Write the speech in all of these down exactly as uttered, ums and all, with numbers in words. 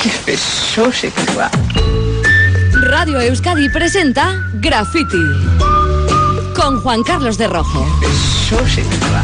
Qué pesó se va. Radio Euskadi presenta Graffiti con Juan Carlos de Rojo. Qué pesó se va.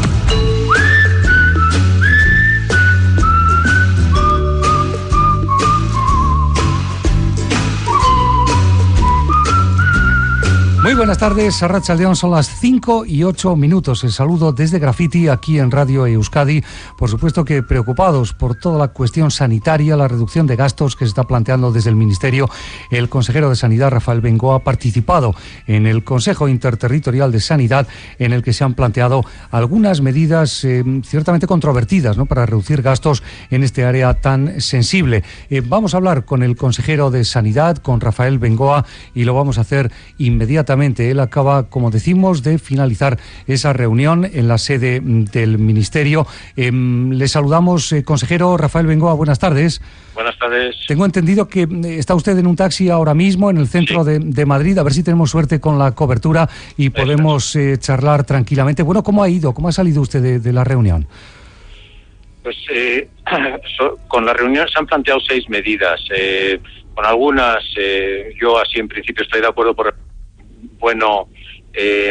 Muy buenas tardes, Arratsaldeon, son las cinco y ocho minutos. El saludo desde Graffiti aquí en Radio Euskadi. Por supuesto que preocupados por toda la cuestión sanitaria, la reducción de gastos que se está planteando desde el Ministerio. El consejero de Sanidad, Rafael Bengoa, ha participado en el Consejo Interterritorial de Sanidad, en el que se han planteado algunas medidas eh, ciertamente controvertidas, ¿no?, para reducir gastos en este área tan sensible. Eh, vamos a hablar con el consejero de Sanidad, con Rafael Bengoa, y lo vamos a hacer inmediatamente. Él acaba, como decimos, de finalizar esa reunión en la sede del Ministerio. Eh, le saludamos, eh, consejero Rafael Bengoa, buenas tardes. Buenas tardes. Tengo entendido que está usted en un taxi ahora mismo en el centro sí. de, de Madrid, a ver si tenemos suerte con la cobertura y podemos eh, charlar tranquilamente. Bueno, ¿cómo ha ido? ¿Cómo ha salido usted de, de la reunión? Pues eh, so, con la reunión se han planteado seis medidas. Eh, con algunas, eh, yo así en principio estoy de acuerdo por bueno eh,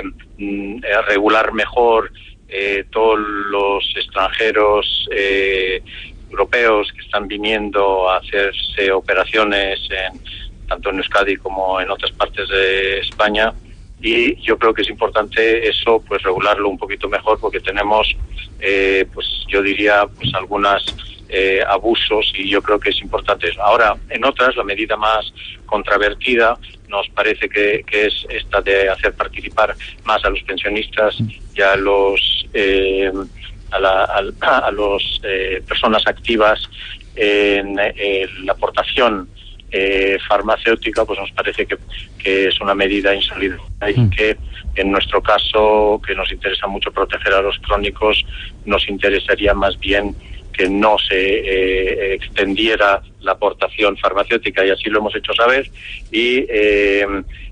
regular mejor eh, todos los extranjeros eh, europeos que están viniendo a hacerse operaciones en, tanto en Euskadi como en otras partes de España, y yo creo que es importante eso, pues regularlo un poquito mejor, porque tenemos eh, pues yo diría pues algunas eh, abusos, y yo creo que es importante eso. Ahora, en otras, la medida más controvertida nos parece que, que es esta de hacer participar más a los pensionistas y a los eh, a, la, a, a los eh, personas activas en, en la aportación eh, farmacéutica. Pues nos parece que, que es una medida insólita y que en nuestro caso, que nos interesa mucho proteger a los crónicos, nos interesaría más bien que no se eh, extendiera la aportación farmacéutica, y así lo hemos hecho saber, y eh,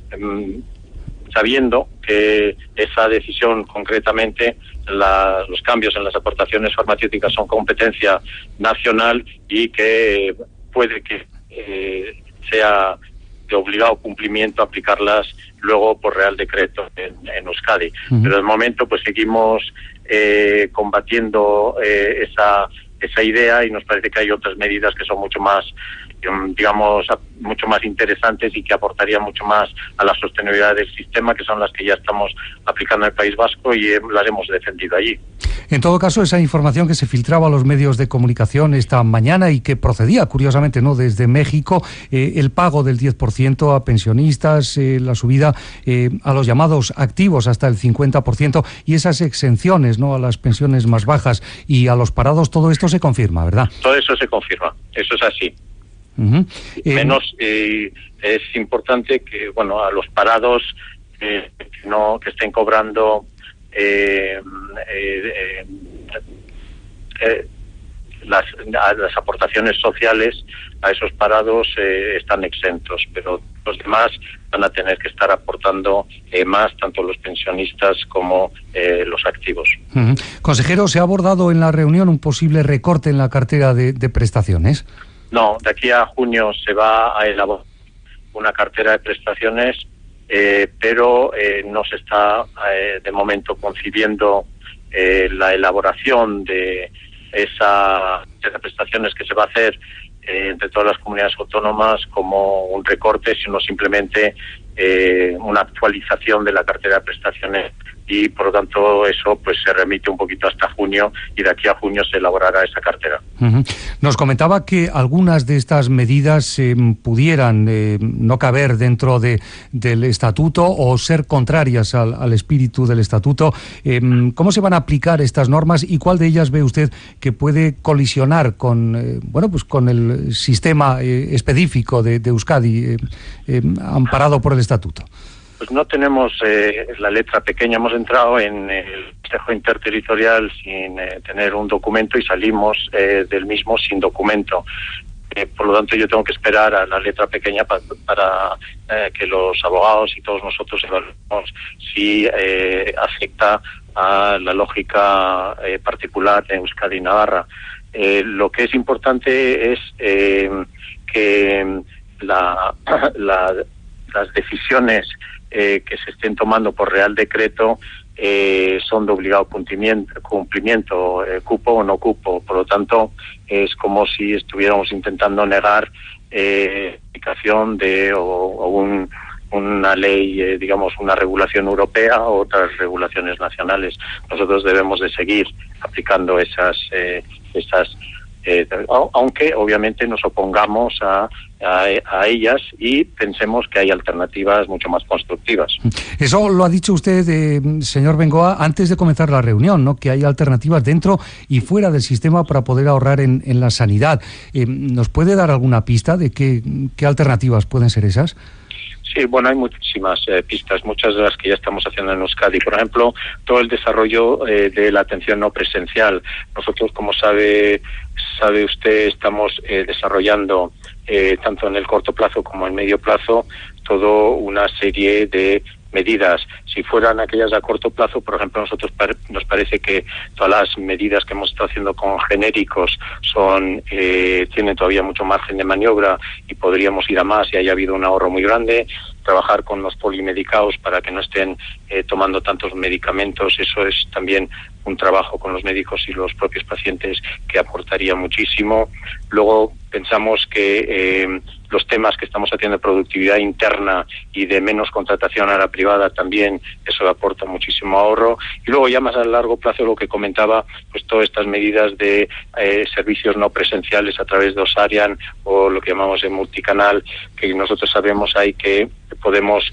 sabiendo que esa decisión, concretamente la, los cambios en las aportaciones farmacéuticas, son competencia nacional y que puede que eh, sea de obligado cumplimiento aplicarlas luego por Real Decreto en, en Euskadi. Uh-huh. Pero de momento pues seguimos eh, combatiendo eh, esa esa idea, y nos parece que hay otras medidas que son mucho más, digamos, mucho más interesantes y que aportarían mucho más a la sostenibilidad del sistema, que son las que ya estamos aplicando en el País Vasco y las hemos defendido allí. En todo caso, esa información que se filtraba a los medios de comunicación esta mañana y que procedía, curiosamente, no desde México, eh, el pago del diez por ciento a pensionistas, eh, la subida eh, a los llamados activos hasta el cincuenta por ciento, y esas exenciones, ¿no?, a las pensiones más bajas y a los parados, todo esto se confirma, ¿verdad? Todo eso se confirma, eso es así. Uh-huh. Eh, Menos eh, es importante que, bueno, a los parados eh, que no que estén cobrando eh, eh, eh, las, las aportaciones sociales, a esos parados eh, están exentos, pero los demás van a tener que estar aportando eh, más, tanto los pensionistas como eh, los activos. Uh-huh. Consejero, ¿se ha abordado en la reunión un posible recorte en la cartera de, de prestaciones? No, de aquí a junio se va a elaborar una cartera de prestaciones, eh, pero eh, no se está eh, de momento concibiendo eh, la elaboración de esa de prestaciones que se va a hacer eh, entre todas las comunidades autónomas como un recorte, sino simplemente eh, una actualización de la cartera de prestaciones, y por lo tanto eso pues se remite un poquito hasta junio, y de aquí a junio se elaborará esa cartera. Uh-huh. Nos comentaba que algunas de estas medidas eh, pudieran eh, no caber dentro de, del estatuto o ser contrarias al, al espíritu del estatuto. Eh, ¿Cómo se van a aplicar estas normas y cuál de ellas ve usted que puede colisionar con eh, bueno pues con el sistema eh, específico de, de Euskadi eh, eh, amparado por el estatuto? Pues no tenemos eh, la letra pequeña, hemos entrado en el Consejo Interterritorial sin eh, tener un documento y salimos eh, del mismo sin documento. Eh, por lo tanto, yo tengo que esperar a la letra pequeña pa, para eh, que los abogados y todos nosotros evaluemos si eh, afecta a la lógica eh, particular de Euskadi y Navarra. Eh, lo que es importante es eh, que la, la, las decisiones eh, que se estén tomando por Real Decreto eh, son de obligado cumplimiento, cumplimiento eh, cupo o no cupo. Por lo tanto, es como si estuviéramos intentando negar eh, aplicación de o, o un una ley, eh, digamos, una regulación europea o otras regulaciones nacionales. Nosotros debemos de seguir aplicando esas, eh, esas eh, aunque obviamente nos opongamos a, a, a ellas y pensemos que hay alternativas mucho más constructivas. Eso lo ha dicho usted, eh, señor Bengoa, antes de comenzar la reunión, ¿no? Que hay alternativas dentro y fuera del sistema para poder ahorrar en, en la sanidad. Eh, ¿Nos puede dar alguna pista de qué, qué alternativas pueden ser esas? Sí, bueno, hay muchísimas eh, pistas, muchas de las que ya estamos haciendo en Euskadi. Por ejemplo, todo el desarrollo eh, de la atención no presencial. Nosotros, como sabe sabe usted, estamos eh, desarrollando eh, tanto en el corto plazo como en medio plazo toda una serie de medidas. Si fueran aquellas a corto plazo, por ejemplo, nosotros par- nos parece que todas las medidas que hemos estado haciendo con genéricos son eh, tienen todavía mucho margen de maniobra y podríamos ir a más y haya habido un ahorro muy grande. Trabajar con los polimedicados para que no estén eh, tomando tantos medicamentos, eso es también un trabajo con los médicos y los propios pacientes que aportaría muchísimo. Luego pensamos que eh, los temas que estamos haciendo de productividad interna y de menos contratación a la privada también, eso aporta muchísimo ahorro. Y luego ya más a largo plazo, lo que comentaba, pues todas estas medidas de eh, servicios no presenciales a través de Osarian o lo que llamamos de multicanal, que nosotros sabemos hay que podemos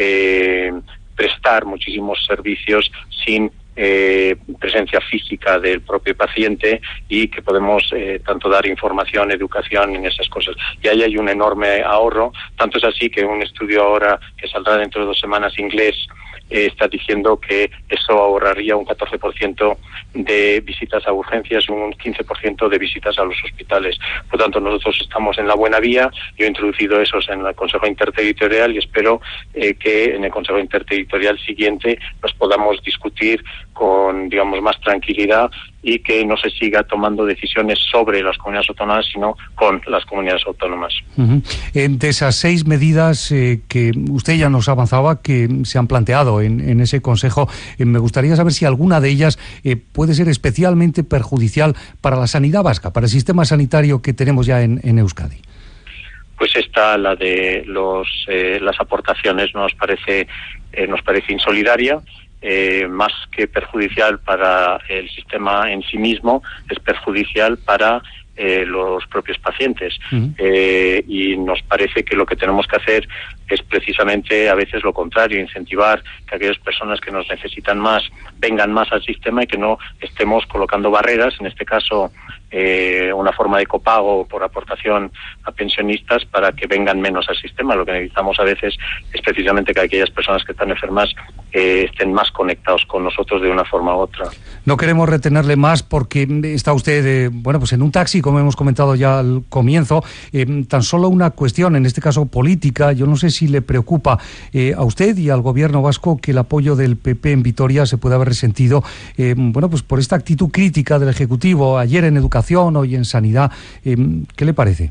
eh, prestar muchísimos servicios sin Eh, presencia física del propio paciente y que podemos eh, tanto dar información, educación en esas cosas. Y ahí hay un enorme ahorro, tanto es así que un estudio ahora que saldrá dentro de dos semanas inglés eh, está diciendo que eso ahorraría un catorce por ciento de visitas a urgencias y un quince por ciento de visitas a los hospitales. Por tanto, nosotros estamos en la buena vía. Yo he introducido esos en el Consejo Interterritorial y espero eh, que en el Consejo Interterritorial siguiente nos podamos discutir con, digamos, más tranquilidad y que no se siga tomando decisiones sobre las comunidades autónomas, sino con las comunidades autónomas. Uh-huh. De esas seis medidas eh, que usted ya nos avanzaba, que se han planteado en, en ese Consejo, eh, me gustaría saber si alguna de ellas eh, puede ser especialmente perjudicial para la sanidad vasca, para el sistema sanitario que tenemos ya en, en Euskadi. Pues esta, la de los eh, las aportaciones, nos parece eh, nos parece insolidaria. Eh, más que perjudicial para el sistema en sí mismo, es perjudicial para eh, los propios pacientes. Uh-huh. Eh, y nos parece que lo que tenemos que hacer es precisamente a veces lo contrario, incentivar que aquellas personas que nos necesitan más vengan más al sistema y que no estemos colocando barreras, en este caso eh, una forma de copago por aportación a pensionistas para que vengan menos al sistema. Lo que necesitamos a veces es precisamente que aquellas personas que están enfermas eh, estén más conectados con nosotros de una forma u otra. No queremos retenerle más porque está usted, eh, bueno, pues en un taxi, como hemos comentado ya al comienzo. Eh, tan solo una cuestión, en este caso política. Yo no sé si le preocupa eh, a usted y al gobierno vasco que el apoyo del P P en Vitoria se pueda haber resentido, eh, bueno, pues por esta actitud crítica del Ejecutivo ayer en educación, hoy en sanidad. Eh, ¿Qué le parece?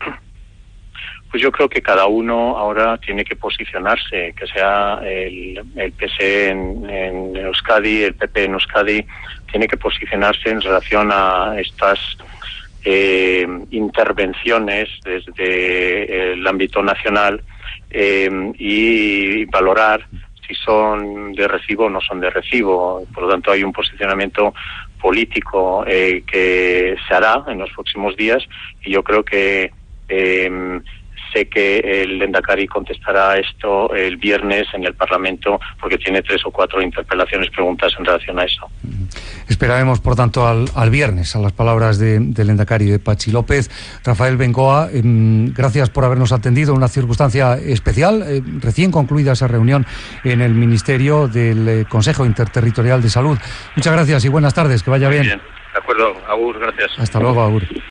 Pues yo creo que cada uno ahora tiene que posicionarse, que sea el, el P S E en, en Euskadi, el P P en Euskadi, tiene que posicionarse en relación a estas eh, intervenciones desde el ámbito nacional eh, y valorar si son de recibo o no son de recibo. Por lo tanto, hay un posicionamiento político eh, que se hará en los próximos días y yo creo que eh, sé que el Lehendakari contestará esto el viernes en el Parlamento porque tiene tres o cuatro interpelaciones, preguntas en relación a eso. Esperaremos, por tanto, al, al viernes a las palabras de, del Lehendakari, de Patxi López. Rafael Bengoa, eh, gracias por habernos atendido en una circunstancia especial, eh, recién concluida esa reunión en el Ministerio del eh, Consejo Interterritorial de Salud. Muchas gracias y buenas tardes, que vaya bien. Muy bien, de acuerdo, Agur, gracias. Hasta luego, Agur.